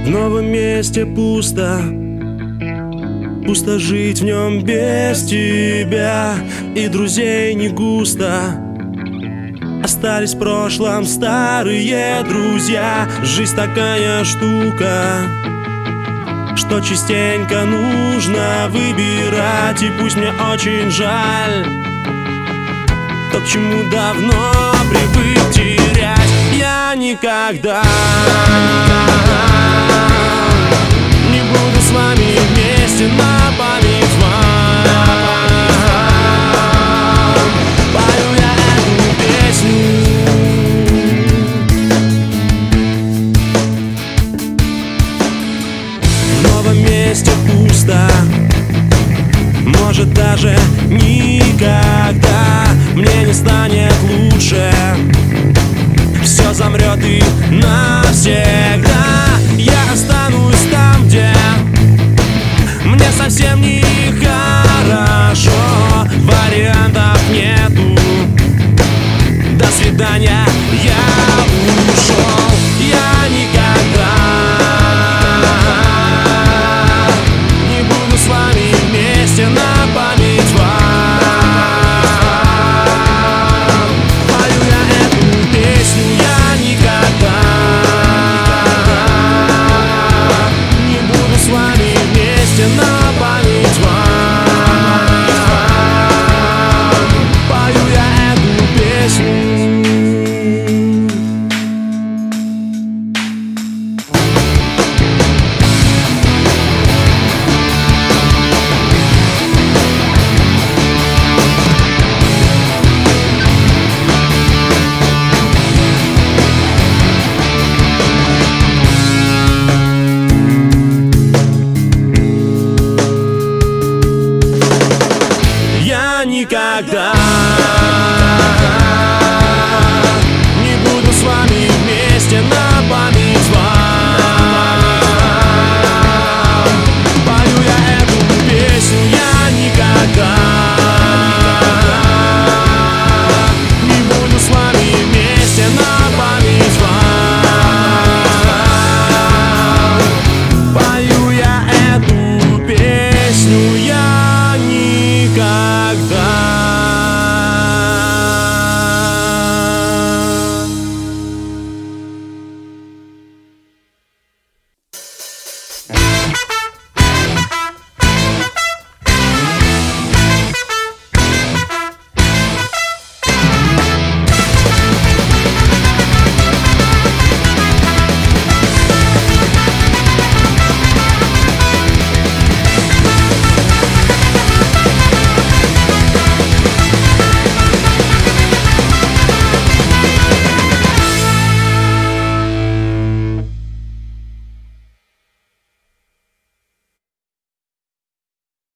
В новом месте пусто, пусто жить в нем без тебя. И друзей не густо, остались в прошлом старые друзья. Жизнь такая штука, что частенько нужно выбирать. И пусть мне очень жаль то, к чему давно привык терять, я никогда не буду с вами вместе на память вам. Пою я эту песню. В новом месте пусто, может даже никогда мне не станет лучше. Все замрет и навсегда.